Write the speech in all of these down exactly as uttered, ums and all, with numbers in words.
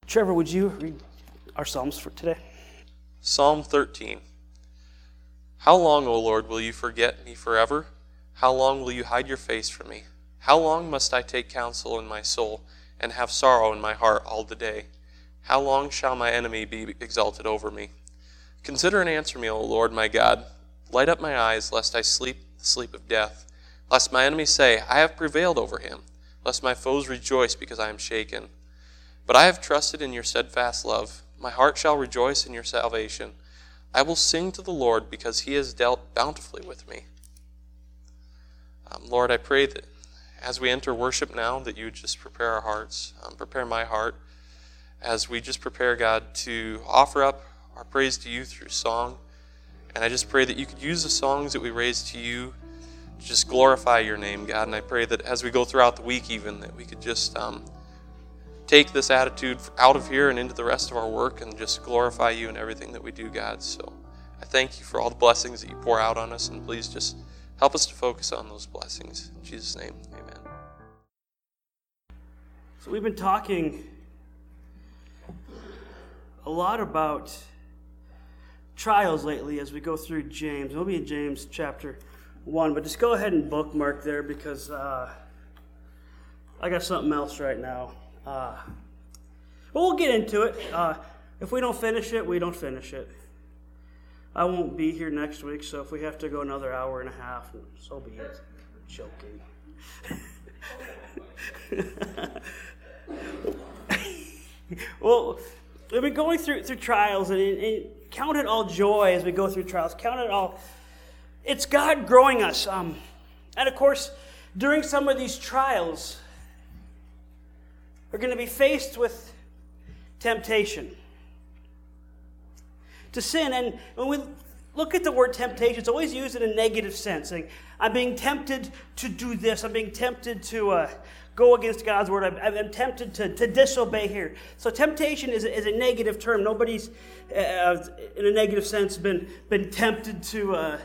Trevor, would you read our Psalms for today? Psalm thirteen. How long, O Lord, will you forget me forever? How long will you hide your face from me? How long must I take counsel in my soul and have sorrow in my heart all the day? How long shall my enemy be exalted over me? Consider and answer me, O Lord my God. Light up my eyes, lest I sleep the sleep of death. Lest my enemies say, I have prevailed over him. Lest my foes rejoice because I am shaken. But I have trusted in your steadfast love. My heart shall rejoice in your salvation. I will sing to the Lord because he has dealt bountifully with me. Um, Lord, I pray that as we enter worship now, that you would just prepare our hearts, um, prepare my heart, as we just prepare, God, to offer up our praise to you through song. And I just pray that you could use the songs that we raise to you to just glorify your name, God. And I pray that as we go throughout the week even, that we could just um, take this attitude out of here and into the rest of our work and just glorify you in everything that we do, God. So I thank you for all the blessings that you pour out on us, and please just help us to focus on those blessings. In Jesus' name, amen. So we've been talking a lot about trials lately as we go through James. We'll be in James chapter one, but just go ahead and bookmark there because uh, I got something else right now. Uh, but we'll get into it. Uh, if we don't finish it, we don't finish it. I won't be here next week, so if we have to go another hour and a half, so be it. Joking. Well, we've been going through through trials, and, and count it all joy as we go through trials. Count it all. It's God growing us. Um, and of course, during some of these trials, we're going to be faced with temptation to sin. And when we look at the word temptation, it's always used in a negative sense. Saying, I'm being tempted to do this. I'm being tempted to uh, go against God's word. I'm, I'm tempted to, to disobey here. So temptation is a, is a negative term. Nobody's, uh, in a negative sense, been, been tempted to uh,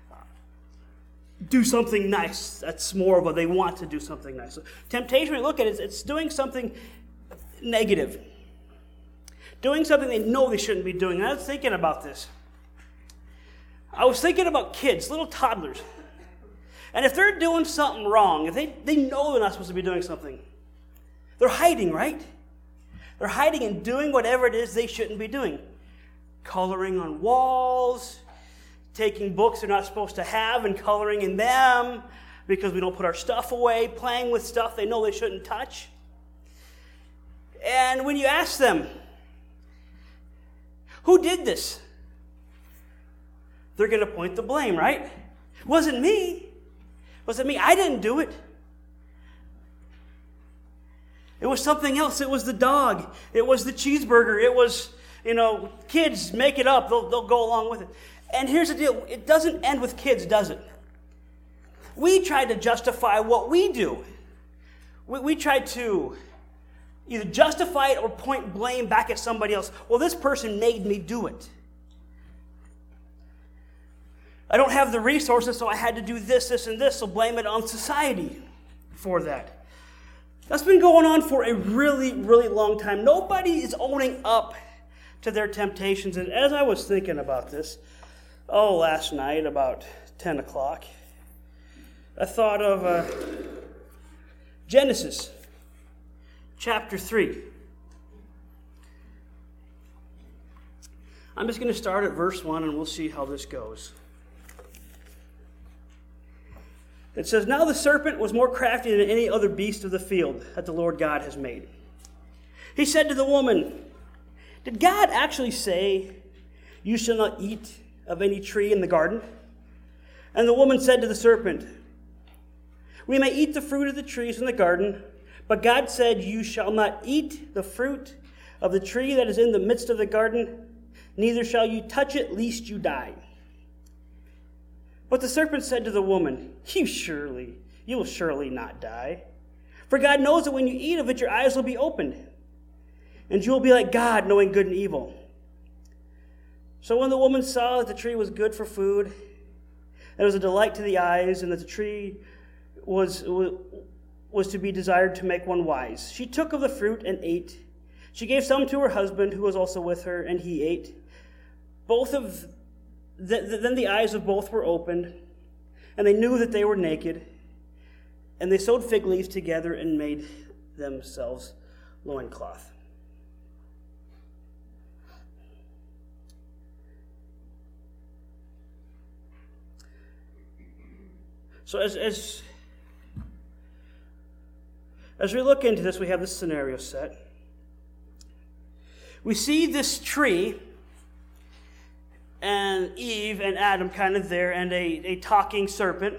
do something nice. That's more of a, they want to do something nice. So temptation, when you look at it, it's doing something negative. Doing something they know they shouldn't be doing. And I was thinking about this. I was thinking about kids, little toddlers. And if they're doing something wrong, if they, they know they're not supposed to be doing something, they're hiding, right? They're hiding and doing whatever it is they shouldn't be doing. Coloring on walls, taking books they're not supposed to have and coloring in them because we don't put our stuff away, playing with stuff they know they shouldn't touch. And when you ask them, who did this? They're going to point the blame, right? Wasn't me. Wasn't me. I didn't do it. It was something else. It was the dog. It was the cheeseburger. It was, you know, kids make it up. They'll, they'll go along with it. And here's the deal. It doesn't end with kids, does it? We try to justify what we do. We, we try to either justify it or point blame back at somebody else. Well, this person made me do it. I don't have the resources, so I had to do this, this, and this, so blame it on society for that. That's been going on for a really, really long time. Nobody is owning up to their temptations. And as I was thinking about this, oh, last night about ten o'clock, I thought of uh, Genesis chapter three. I'm just going to start at verse one, and we'll see how this goes. It says, Now the serpent was more crafty than any other beast of the field that the Lord God has made. He said to the woman, Did God actually say, You shall not eat of any tree in the garden? And the woman said to the serpent, We may eat the fruit of the trees in the garden, but God said, You shall not eat the fruit of the tree that is in the midst of the garden, neither shall you touch it, lest you die. But the serpent said to the woman, You surely, you will surely not die. For God knows that when you eat of it, your eyes will be opened, and you will be like God, knowing good and evil. So when the woman saw that the tree was good for food, and it was a delight to the eyes, and that the tree was, was to be desired to make one wise, she took of the fruit and ate. She gave some to her husband, who was also with her, and he ate. Both of the, the, then the eyes of both were opened, and they knew that they were naked. And they sewed fig leaves together and made themselves loincloth. So as as as we look into this, we have this scenario set. We see this tree and Eve and Adam kind of there, and a, a talking serpent.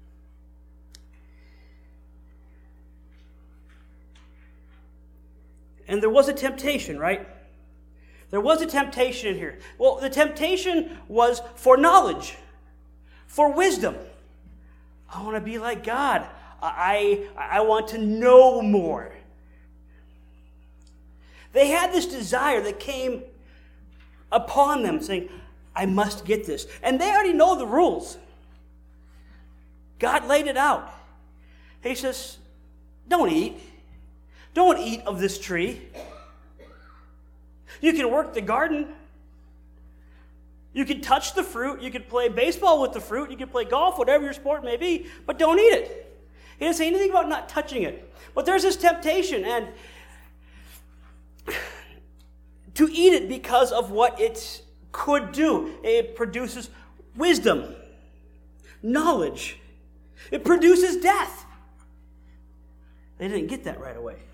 And there was a temptation, right? There was a temptation in here. Well, the temptation was for knowledge, for wisdom. I want to be like God. I, I want to know more. They had this desire that came upon them saying, I must get this. And they already know the rules. God laid it out. He says, don't eat. Don't eat of this tree. You can work the garden. You can touch the fruit. You can play baseball with the fruit. You can play golf, whatever your sport may be, but don't eat it. He didn't say anything about not touching it. But there's this temptation, and to eat it because of what it could do. It produces wisdom, knowledge. It produces death. They didn't get that right away.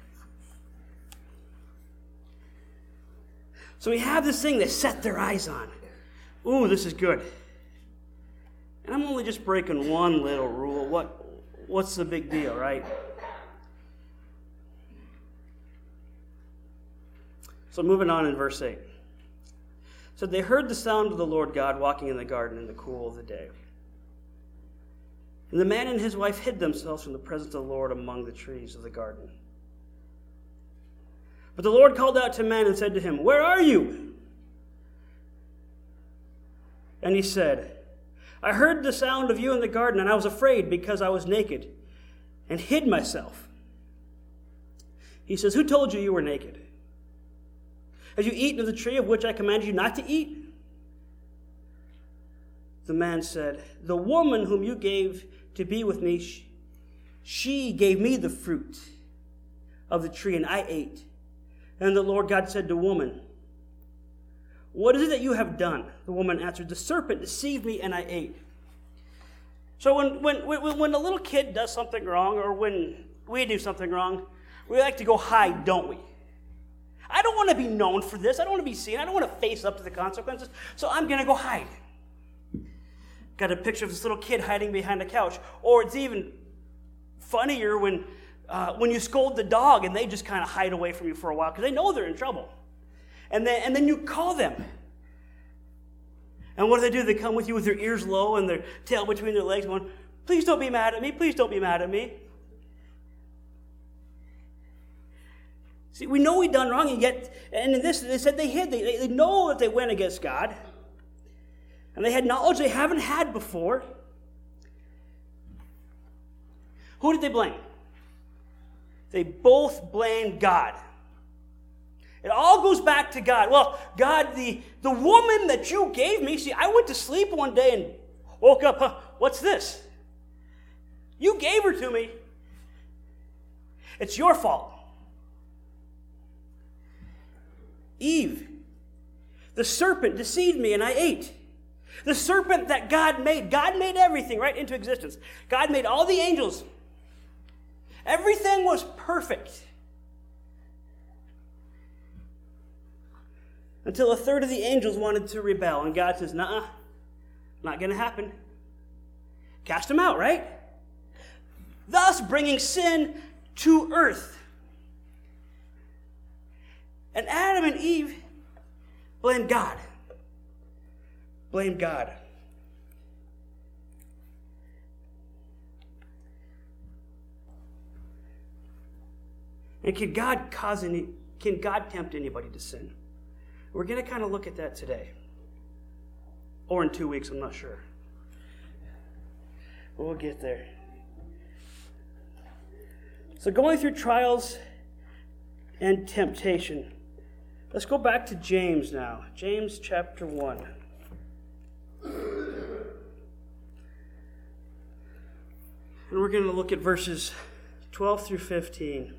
So we have this thing they set their eyes on. Ooh, this is good. And I'm only just breaking one little rule. What, what's the big deal, right? So moving on in verse eight. So they heard the sound of the Lord God walking in the garden in the cool of the day. And the man and his wife hid themselves from the presence of the Lord among the trees of the garden. But the Lord called out to man and said to him, where are you? And he said, I heard the sound of you in the garden, and I was afraid because I was naked and hid myself. He says, who told you you were naked? Have you eaten of the tree of which I commanded you not to eat? The man said, the woman whom you gave to be with me, she, she gave me the fruit of the tree, and I ate. And the Lord God said to the woman, what is it that you have done? The woman answered, the serpent deceived me, and I ate. So when, when, when, when a little kid does something wrong, or when we do something wrong, we like to go hide, don't we? I don't want to be known for this. I don't want to be seen. I don't want to face up to the consequences. So I'm going to go hide. Got a picture of this little kid hiding behind a couch. Or it's even funnier when uh, when you scold the dog and they just kind of hide away from you for a while because they know they're in trouble. And then, and then you call them. And what do they do? They come with you with their ears low and their tail between their legs going, please don't be mad at me. Please don't be mad at me. See, we know we've done wrong, and yet, and in this, they said they hid. They, they know that they went against God. And they had knowledge they haven't had before. Who did they blame? They both blamed God. It all goes back to God. Well, God, the, the woman that you gave me, see, I went to sleep one day and woke up, huh, what's this? You gave her to me. It's your fault. Eve, the serpent deceived me and I ate. The serpent that God made, God made everything right into existence. God made all the angels. Everything was perfect. Until a third of the angels wanted to rebel. And God says, nah, not going to happen. Cast them out, right? Thus bringing sin to earth. And Adam and Eve blamed God. Blamed God. And can God cause any, can God tempt anybody to sin? We're going to kind of look at that today. Or in two weeks, I'm not sure. We'll get there. So going through trials and temptation. Let's go back to James now. James chapter one. And we're going to look at verses twelve through fifteen.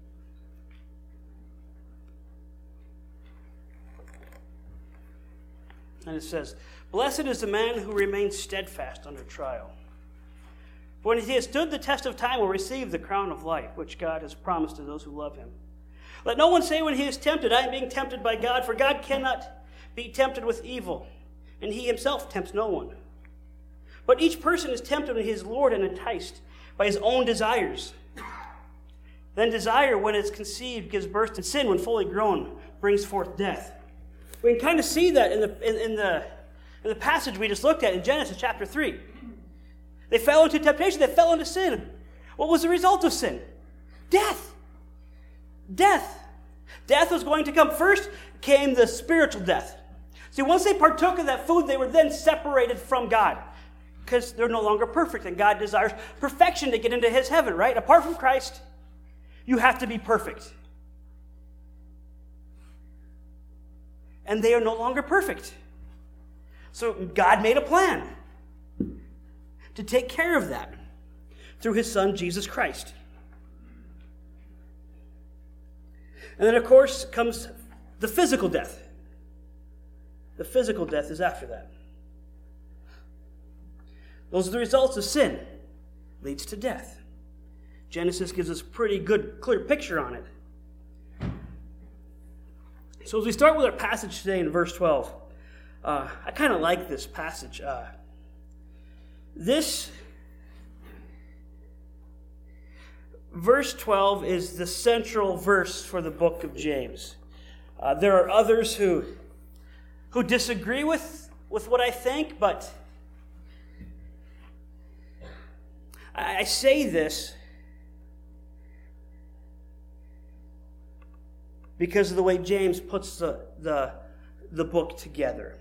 And it says, "Blessed is the man who remains steadfast under trial. For when he has stood the test of time, will receive the crown of life, which God has promised to those who love him. Let no one say when he is tempted, I am being tempted by God, for God cannot be tempted with evil, and he himself tempts no one. But each person is tempted when he is lured and enticed by his own desires. Then desire, when it's conceived, gives birth to sin. When fully grown, brings forth death." We can kind of see that in the in, in the in the passage we just looked at in Genesis chapter three. They fell into temptation. They fell into sin. What was the result of sin? Death. Death. Death was going to come. First came the spiritual death. See, once they partook of that food, they were then separated from God, because they're no longer perfect, and God desires perfection to get into his heaven, right? Apart from Christ, you have to be perfect. And they are no longer perfect. So God made a plan to take care of that through his Son, Jesus Christ. And then, of course, comes the physical death. The physical death is after that. Those are the results of sin. Leads to death. Genesis gives us a pretty good, clear picture on it. So as we start with our passage today in verse twelve, uh, I kind of like this passage. Uh, this verse twelve is the central verse for the book of James. Uh, there are others who who disagree with, with what I think, but I, I say this because of the way James puts the, the, the book together.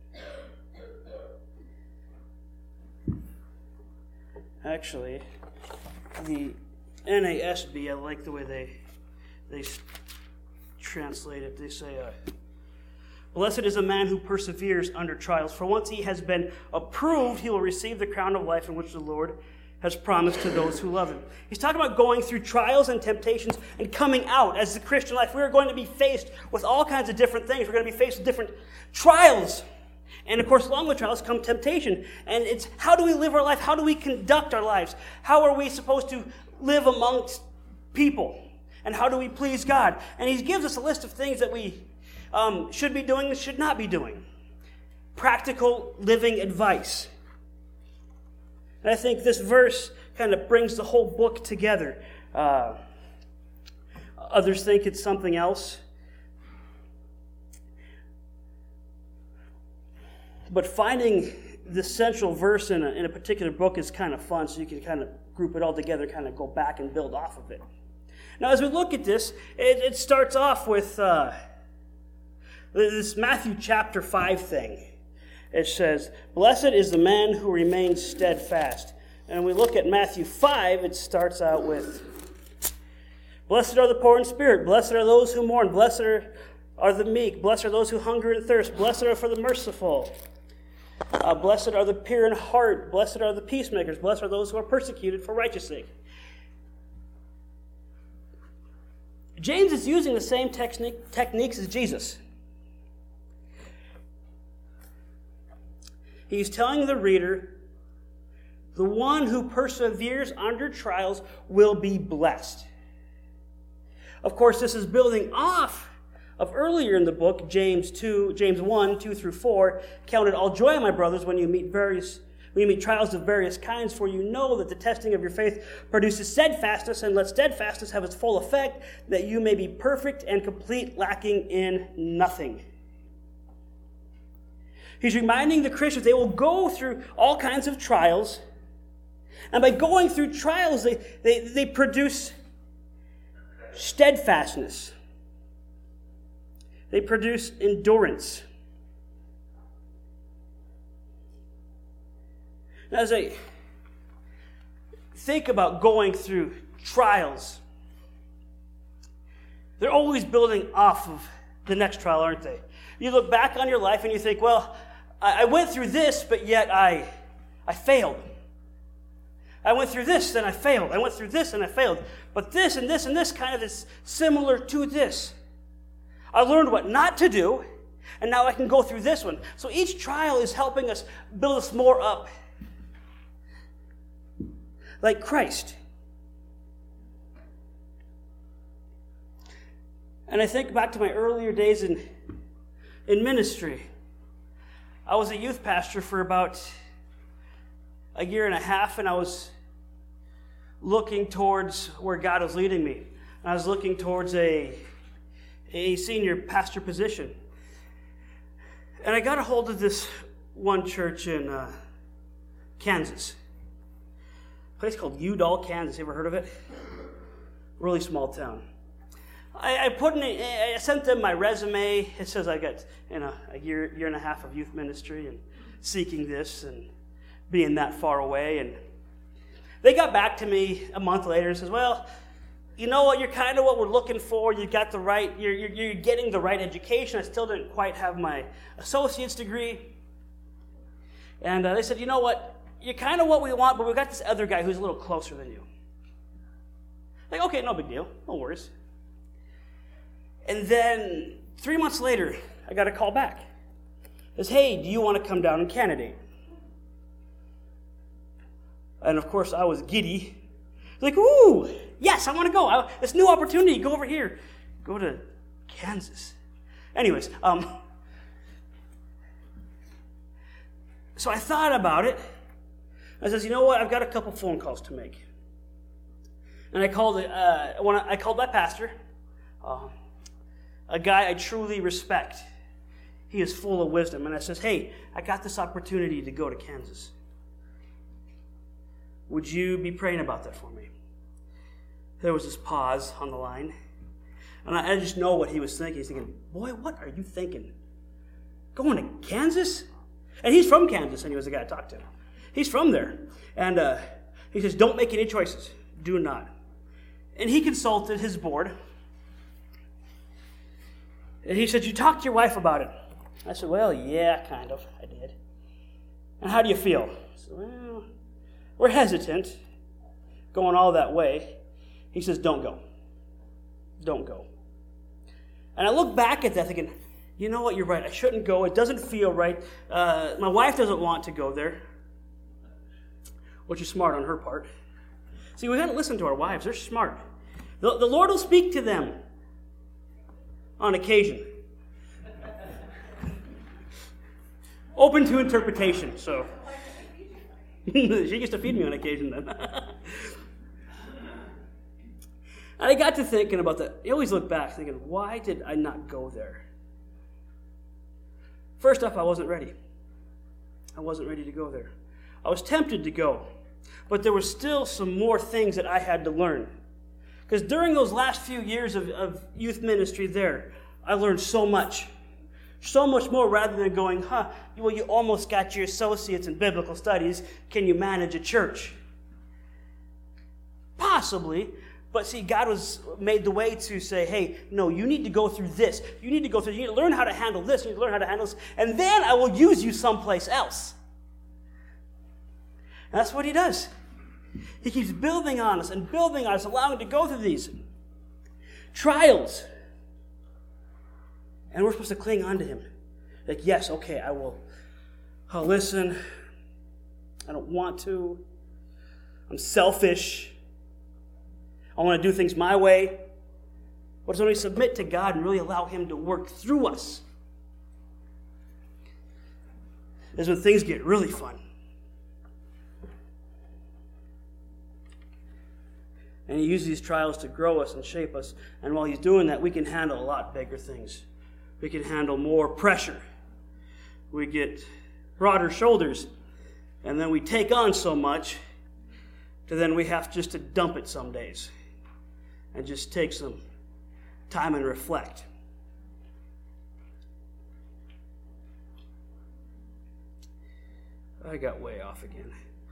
Actually, the N A S B, I like the way they they translate it. They say, uh, "Blessed is a man who perseveres under trials, for once he has been approved, he will receive the crown of life in which the Lord has promised to those who love him." He's talking about going through trials and temptations and coming out. As the Christian life, we are going to be faced with all kinds of different things. We're going to be faced with different trials. And of course, along with trials come temptation. And it's how do we live our life? How do we conduct our lives? How are we supposed to live amongst people? And how do we please God? And he gives us a list of things that we um, should be doing and should not be doing. Practical living advice. And I think this verse kind of brings the whole book together. Uh, others think it's something else. But finding the central verse in a, in a particular book is kind of fun, so you can kind of group it all together, kind of go back and build off of it. Now, as we look at this, it, it starts off with uh, this Matthew chapter five thing. It says, "Blessed is the man who remains steadfast." And we look at Matthew five, it starts out with, "Blessed are the poor in spirit, blessed are those who mourn, blessed are, are the meek, blessed are those who hunger and thirst, blessed are for the merciful, uh, blessed are the pure in heart, blessed are the peacemakers, blessed are those who are persecuted for righteousness' sake." James is using the same technique, techniques as Jesus. He's telling the reader, the one who perseveres under trials will be blessed. Of course, this is building off of earlier in the book, James two, James one, two through four. "Count it all joy, my brothers, when you meet various when you meet trials of various kinds, for you know that the testing of your faith produces steadfastness, and let steadfastness have its full effect, that you may be perfect and complete, lacking in nothing." He's reminding the Christians they will go through all kinds of trials. And by going through trials, they, they, they produce steadfastness. They produce endurance. Now, as I think about going through trials, they're always building off of the next trial, aren't they? You look back on your life and you think, well, I, I went through this, but yet I, I failed. I went through this, then I failed. I went through this, and I failed. But this and this and this kind of is similar to this. I learned what not to do, and now I can go through this one. So each trial is helping us build us more up like Christ. And I think back to my earlier days in, in ministry. I was a youth pastor for about a year and a half, and I was looking towards where God was leading me. I was looking towards a, a senior pastor position. And I got a hold of this one church in uh, Kansas. A place called Udall, Kansas. You ever heard of it? Really small town. I, I put in a, I sent them my resume. It says I got you know a year year and a half of youth ministry and seeking this and being that far away. And they got back to me a month later and says, well, you know what, you're kind of what we're looking for. You got the right, you're, you're, you're getting the right education. I still didn't quite have my associate's degree. And uh, they said, you know what, you're kind of what we want, but we've got this other guy who's a little closer than you. Like, okay, no big deal, no worries. And then three months later, I got a call back. It says, hey, do you want to come down and candidate? And of course, I was giddy. Like, ooh, yes, I want to go. I, this new opportunity, go over here. Go to Kansas. Anyways, um, so I thought about it. I says, you know what? I've got a couple phone calls to make. And I called uh, when I, I called my pastor, uh, a guy I truly respect. He is full of wisdom. And I says, hey, I got this opportunity to go to Kansas. Would you be praying about that for me? There was this pause on the line. And I, I just know what he was thinking. He's thinking, boy, what are you thinking? Going to Kansas? And he's from Kansas, and he was the guy I talked to. He's from there. And uh, he says, don't make any choices. Do not. And he consulted his board. And he said, you talked to your wife about it? I said, well, yeah, kind of. I did. And how do you feel? I said, well, we're hesitant going all that way. He says, don't go. Don't go. And I look back at that thinking, you know what, you're right. I shouldn't go. It doesn't feel right. Uh, my wife doesn't want to go there, which is smart on her part. See, we got to listen to our wives. They're smart. The, the Lord will speak to them on occasion. Open to interpretation, so. She used to feed me on occasion then. And I got to thinking about that. I always look back thinking, why did I not go there? First off, I wasn't ready. I wasn't ready to go there. I was tempted to go, but there were still some more things that I had to learn. Because during those last few years of, of youth ministry there, I learned so much. So much more rather than going, huh, well, you almost got your associates in biblical studies. Can you manage a church? Possibly. But see, God was made the way to say, hey, no, you need to go through this. You need to go through, you need to learn how to handle this. You need to learn how to handle this. And then I will use you someplace else. And that's what he does. He keeps building on us and building on us, allowing us to go through these trials. And we're supposed to cling on to him. Like, yes, okay, I will. I'll listen. I don't want to. I'm selfish. I want to do things my way. But it's when we submit to God and really allow him to work through us, is when things get really fun. And he uses these trials to grow us and shape us. And while he's doing that, we can handle a lot bigger things. We can handle more pressure. We get broader shoulders. And then we take on so much that then we have just to dump it some days. And just take some time and reflect. I got way off again.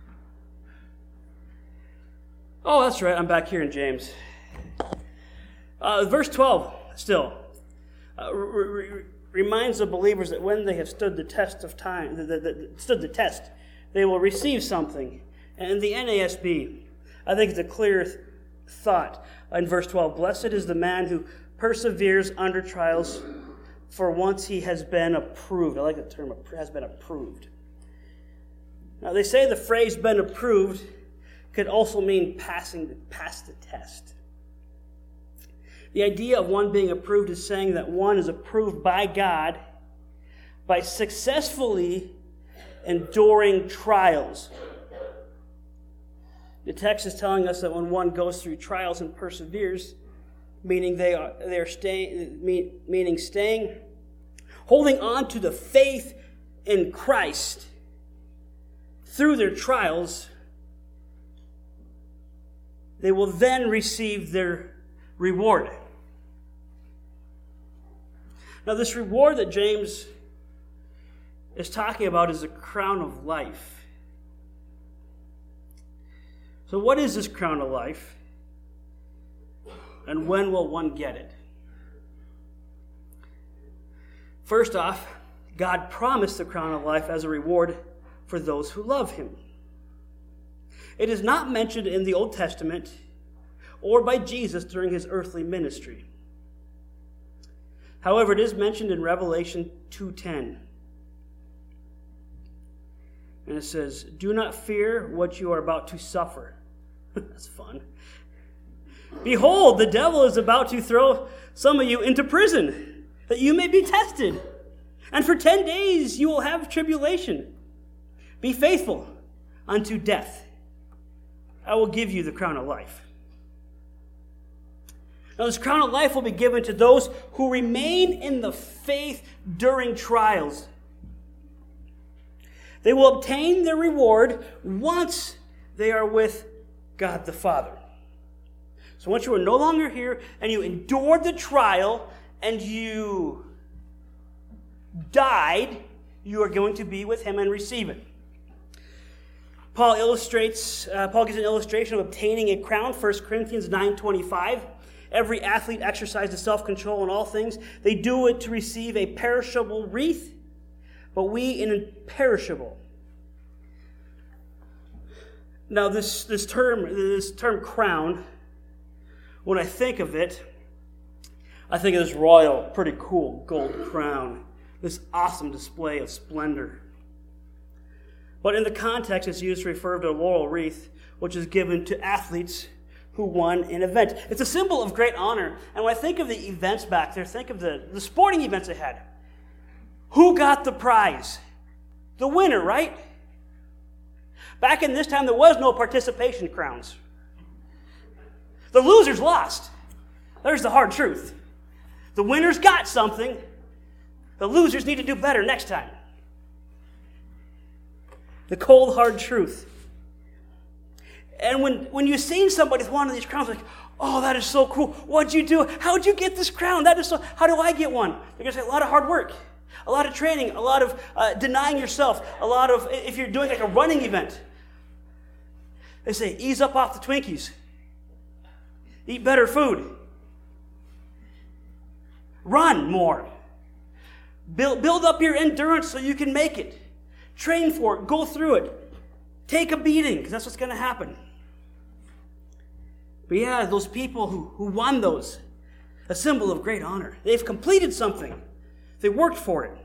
Oh, that's right. I'm back here in James. Uh, verse twelve, still. uh, re- re- reminds the believers that when they have stood the test of time, the, the, the, stood the test, they will receive something. And in the N A S B, I think it's a clear th- thought in verse twelve. Blessed is the man who perseveres under trials, for once he has been approved. I like the term, has been approved. Now, they say the phrase been approved could also mean passing pass the test. The idea of one being approved is saying that one is approved by God by successfully enduring trials. The text is telling us that when one goes through trials and perseveres, meaning they are they are staying, meaning staying, holding on to the faith in Christ through their trials, they will then receive their reward. Now, this reward that James is talking about is a crown of life. So what is this crown of life? And when will one get it? First off, God promised the crown of life as a reward for those who love him. It is not mentioned in the Old Testament or by Jesus during his earthly ministry. However, it is mentioned in Revelation two ten. And it says, "Do not fear what you are about to suffer." That's fun. "Behold, the devil is about to throw some of you into prison, that you may be tested. And for ten days you will have tribulation. Be faithful unto death. I will give you the crown of life." Now, this crown of life will be given to those who remain in the faith during trials. They will obtain their reward once they are with God the Father. So once you are no longer here and you endured the trial and you died, you are going to be with him and receive it. Paul illustrates, uh, Paul gives an illustration of obtaining a crown, First Corinthians nine twenty-five. Every athlete exercises self-control in all things. They do it to receive a perishable wreath, but we an imperishable. Now, this, this term, this term crown, when I think of it, I think of this royal, pretty cool gold crown, this awesome display of splendor. But in the context, it's used to refer to a laurel wreath, which is given to athletes who won an event. It's a symbol of great honor. And when I think of the events back there, think of the, the sporting events they had. Who got the prize? The winner, right? Back in this time, there was no participation crowns. The losers lost. There's the hard truth. The winners got something. The losers need to do better next time. The cold, hard truth. And when, when you've seen somebody with one of these crowns, like, oh, that is so cool. What'd you do? How'd you get this crown? That is so, how do I get one? They're going to say a lot of hard work, a lot of training, a lot of uh, denying yourself, a lot of, if you're doing like a running event, they say, ease up off the Twinkies. Eat better food. Run more. Build, build up your endurance so you can make it. Train for it. Go through it. Take a beating, because that's what's going to happen. But yeah, those people who, who won those, a symbol of great honor. They've completed something. They worked for it.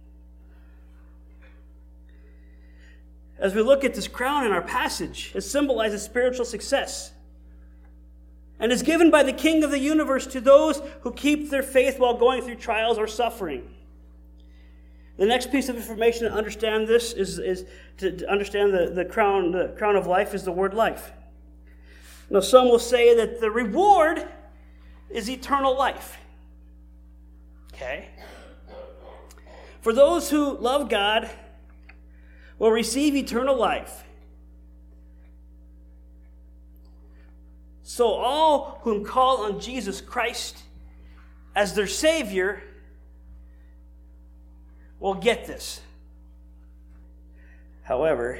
As we look at this crown in our passage, it symbolizes spiritual success and is given by the King of the universe to those who keep their faith while going through trials or suffering. The next piece of information to understand this is, is to, to understand the, the crown, the crown of life is the word life. Now, some will say that the reward is eternal life. Okay? For those who love God, will receive eternal life. So all whom call on Jesus Christ as their Savior will get this. However,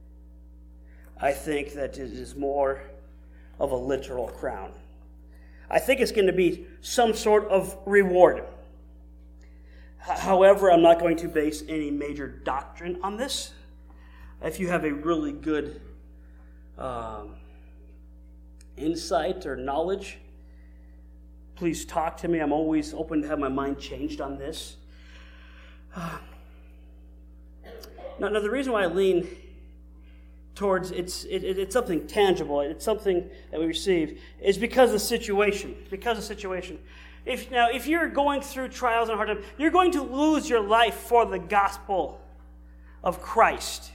I think that it is more of a literal crown. I think it's going to be some sort of reward. H- however, I'm not going to base any major doctrine on this. If you have a really good um, insight or knowledge, please talk to me. I'm always open to have my mind changed on this. Uh, now, now, the reason why I lean towards it's it, it, it's something tangible, it's something that we receive, is because of the situation. Because of the situation. If now, if you're going through trials and hard times, you're going to lose your life for the gospel of Christ.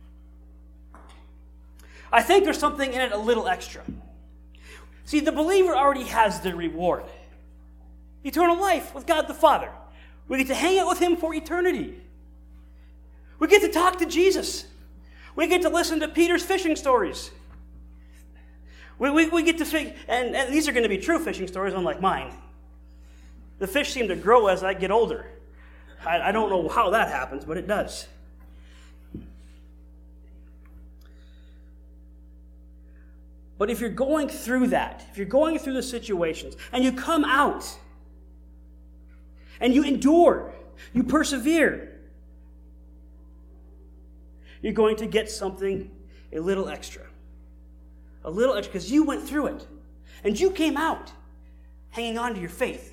I think there's something in it a little extra. See, the believer already has the reward. Eternal life with God the Father. We get to hang out with Him for eternity. We get to talk to Jesus. We get to listen to Peter's fishing stories. We, we, we get to fig- and, and these are going to be true fishing stories, unlike mine. The fish seem to grow as I get older. I, I don't know how that happens, but it does. But if you're going through that, if you're going through the situations, and you come out, and you endure, you persevere, you're going to get something a little extra. A little extra, because you went through it. And you came out hanging on to your faith.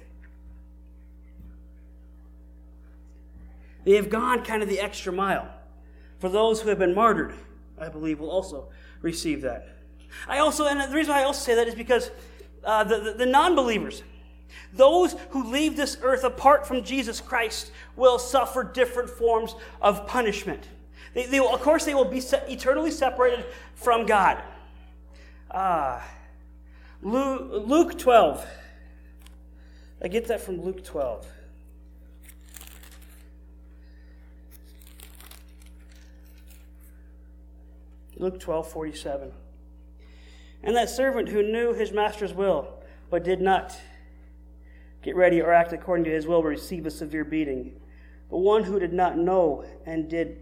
They have gone kind of the extra mile. For those who have been martyred, I believe, will also receive that. I also, and the reason why I also say that is because uh, the, the, the non-believers, those who leave this earth apart from Jesus Christ, will suffer different forms of punishment. They, they will, of course, they will be eternally separated from God. Uh, Luke, Luke twelve. I get that from Luke twelve. Luke twelve, forty-seven. And that servant who knew his master's will, but did not get ready or act according to his will, will receive a severe beating. But one who did not know and did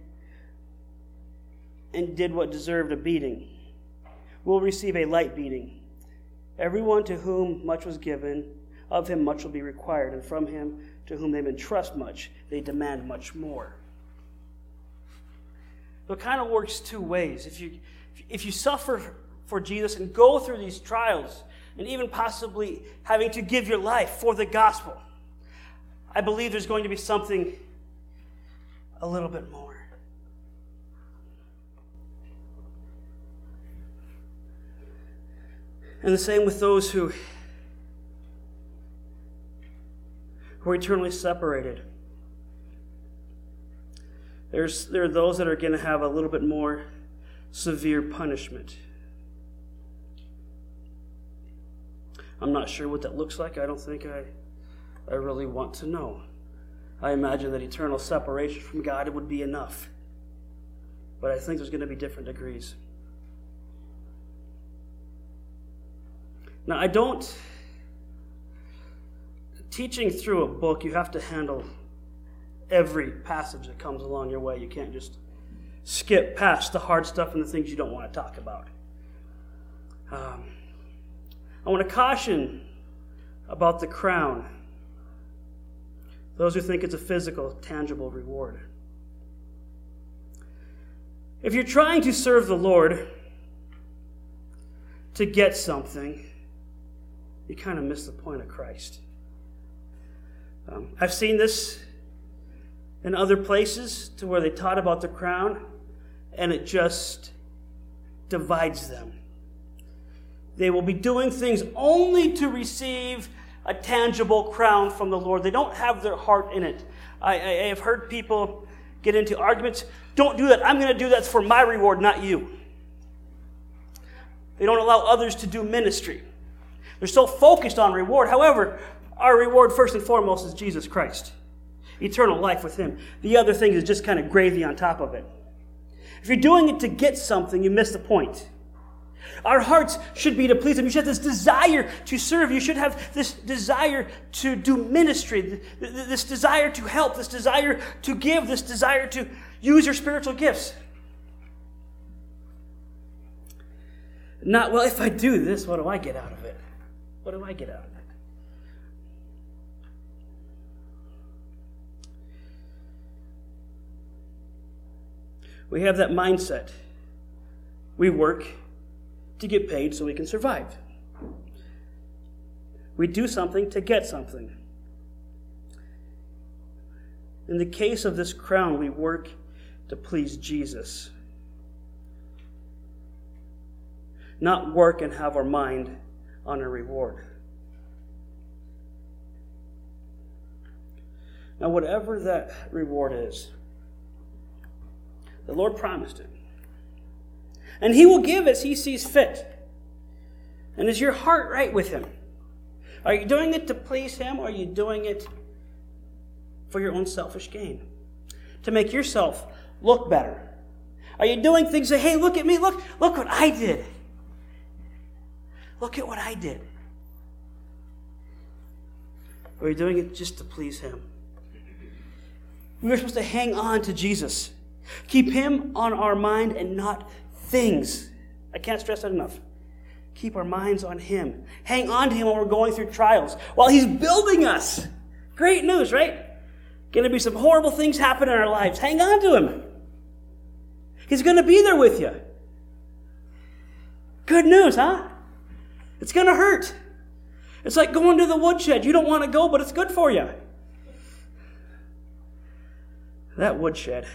and did what deserved a beating will receive a light beating. Everyone to whom much was given, of him much will be required, and from him to whom they entrust much, they demand much more. So it kind of works two ways. If you if you suffer for Jesus and go through these trials, and even possibly having to give your life for the gospel, I believe there's going to be something a little bit more. And the same with those who, who are eternally separated. There's, there are those that are going to have a little bit more severe punishment. I'm not sure what that looks like. I don't think I, I really want to know. I imagine that eternal separation from God would be enough. But I think there's going to be different degrees. Now, I don't... Teaching through a book, you have to handle every passage that comes along your way. You can't just skip past the hard stuff and the things you don't want to talk about. Um, I want to caution about the crown. Those who think it's a physical, tangible reward. If you're trying to serve the Lord to get something, you kind of miss the point of Christ. Um, I've seen this in other places to where they taught about the crown, and it just divides them. They will be doing things only to receive a tangible crown from the Lord. They don't have their heart in it. I, I, I have heard people get into arguments. Don't do that. I'm going to do that for my reward, not you. They don't allow others to do ministry. They're so focused on reward. However, our reward first and foremost is Jesus Christ. Eternal life with Him. The other thing is just kind of gravy on top of it. If you're doing it to get something, you miss the point. Our hearts should be to please Him. You should have this desire to serve. You should have this desire to do ministry, this desire to help, this desire to give, this desire to use your spiritual gifts. Not, well, if I do this, what do I get out of it? What do I get out of it? We have that mindset. We work to get paid so we can survive. We do something to get something. In the case of this crown, we work to please Jesus. Not work and have our mind on a reward. Now, whatever that reward is, the Lord promised it. And He will give as He sees fit. And is your heart right with Him? Are you doing it to please Him, or are you doing it for your own selfish gain? To make yourself look better? Are you doing things that, hey, look at me, look, look what I did. Look at what I did. Or are you doing it just to please Him? We are supposed to hang on to Jesus. Keep Him on our mind and not things. I can't stress that enough. Keep our minds on Him. Hang on to Him while we're going through trials. While He's building us. Great news, right? Going to be some horrible things happen in our lives. Hang on to Him. He's going to be there with you. Good news, huh? It's going to hurt. It's like going to the woodshed. You don't want to go, but it's good for you. That woodshed.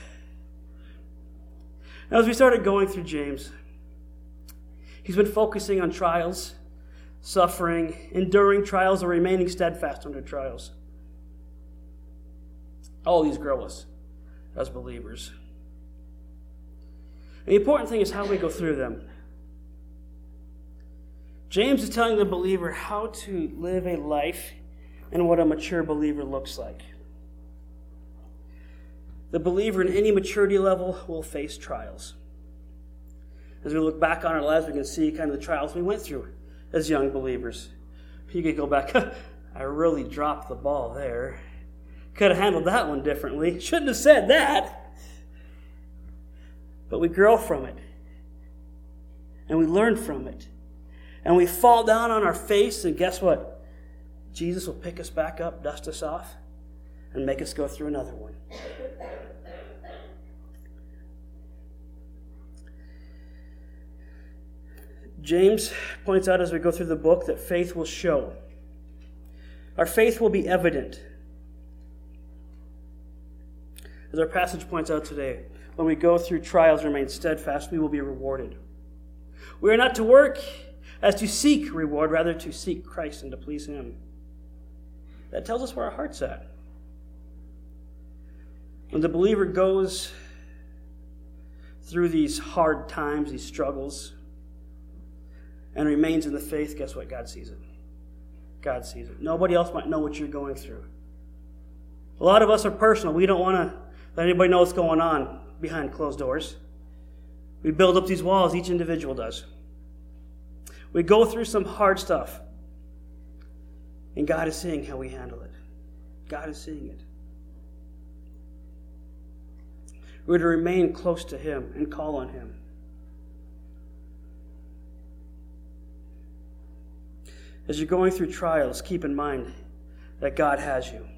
Now, as we started going through James, he's been focusing on trials, suffering, enduring trials, or remaining steadfast under trials. All these grow us as believers. And the important thing is how we go through them. James is telling the believer how to live a life and what a mature believer looks like. The believer in any maturity level will face trials. As we look back on our lives, we can see kind of the trials we went through as young believers. You could go back, I really dropped the ball there. Could have handled that one differently. Shouldn't have said that. But we grow from it. And we learn from it. And we fall down on our face, and guess what? Jesus will pick us back up, dust us off, and make us go through another one. James points out as we go through the book that faith will show. Our faith will be evident. As our passage points out today, when we go through trials and remain steadfast, we will be rewarded. We are not to work as to seek reward, rather to seek Christ and to please Him. That tells us where our heart's at. When the believer goes through these hard times, these struggles, and remains in the faith, guess what? God sees it. God sees it. Nobody else might know what you're going through. A lot of us are personal. We don't want to let anybody know what's going on behind closed doors. We build up these walls, each individual does. We go through some hard stuff. And God is seeing how we handle it. God is seeing it. We're to remain close to Him and call on Him. As you're going through trials, keep in mind that God has you.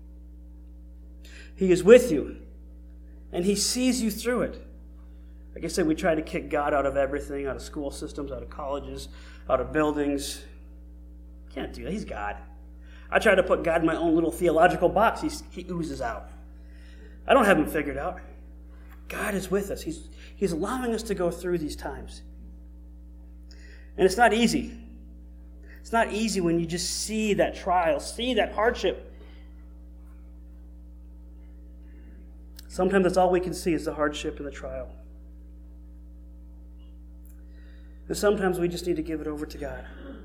He is with you, and He sees you through it. Like I said, we try to kick God out of everything, out of school systems, out of colleges, out of buildings. Can't do that. He's God. I try to put God in my own little theological box. He's, he oozes out. I don't have Him figured out. God is with us. He's, he's allowing us to go through these times. And it's not easy. It's not easy when you just see that trial, see that hardship. Sometimes that's all we can see is the hardship and the trial. And sometimes we just need to give it over to God.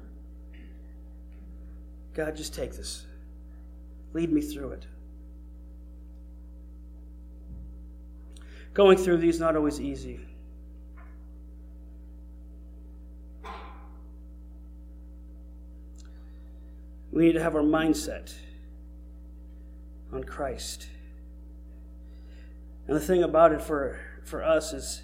God, just take this. Lead me through it. Going through these is not always easy. We need to have our mindset on Christ. And the thing about it for, for us is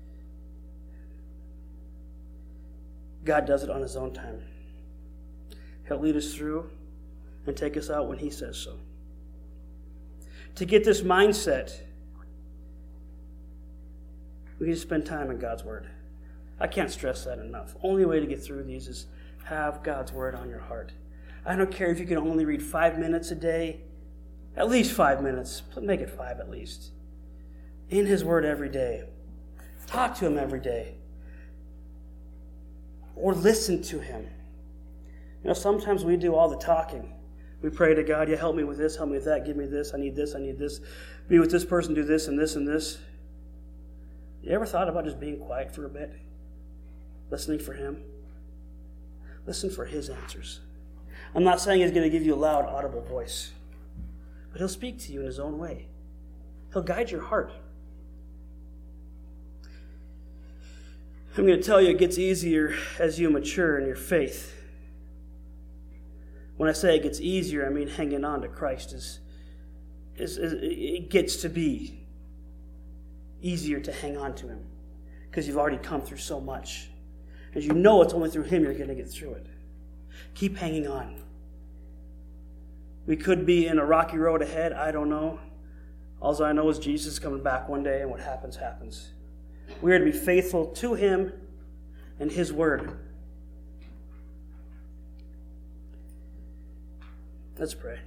God does it on His own time. He'll lead us through and take us out when He says so. To get this mindset, We need to spend time in God's Word. I can't stress that enough. Only way to get through these is have God's Word on your heart. I don't care if you can only read five minutes a day, at least five minutes. Make it five at least. In His Word every day. Talk to Him every day. Or listen to Him. You know, sometimes we do all the talking. We pray to God, yeah, help me with this, help me with that, give me this, I need this, I need this. Be with this person, do this and this and this. You ever thought about just being quiet for a bit? Listening for Him? Listen for His answers. I'm not saying He's going to give you a loud, audible voice. But He'll speak to you in His own way. He'll guide your heart. I'm going to tell you it gets easier as you mature in your faith. When I say it gets easier, I mean hanging on to Christ is, is, is it gets to be easier to hang on to Him because you've already come through so much. As you know it's only through Him you're going to get through it. Keep hanging on. We could be in a rocky road ahead, I don't know. All I know is Jesus is coming back one day and what happens, happens. We are to be faithful to Him and His Word. Let's pray.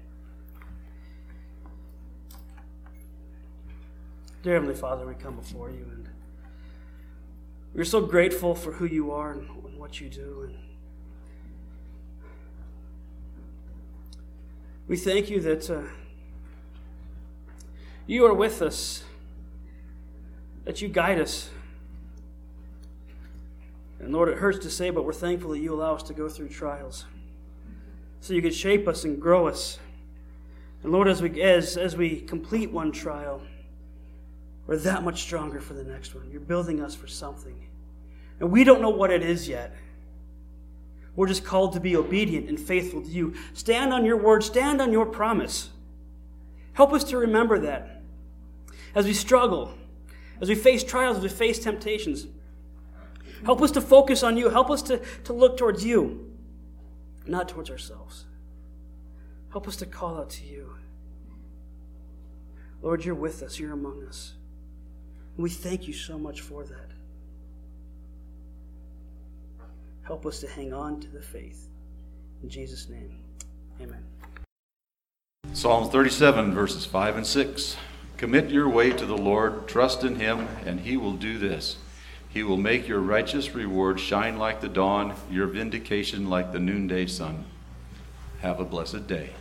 Dear Heavenly Father, we come before you and we're so grateful for who you are and what you do. And we thank you that uh, you are with us, that you guide us. And Lord, it hurts to say, but we're thankful that you allow us to go through trials so you can shape us and grow us. And Lord, as we as as we complete one trial, we're that much stronger for the next one. You're building us for something. And we don't know what it is yet. We're just called to be obedient and faithful to you. Stand on your word. Stand on your promise. Help us to remember that as we struggle, as we face trials, as we face temptations. Help us to focus on you. Help us to, to look towards you, not towards ourselves. Help us to call out to you. Lord, you're with us. You're among us. And we thank you so much for that. Help us to hang on to the faith. In Jesus' name, amen. Psalm thirty-seven, verses five and six. Commit your way to the Lord, trust in Him, and He will do this. He will make your righteous reward shine like the dawn, your vindication like the noonday sun. Have a blessed day.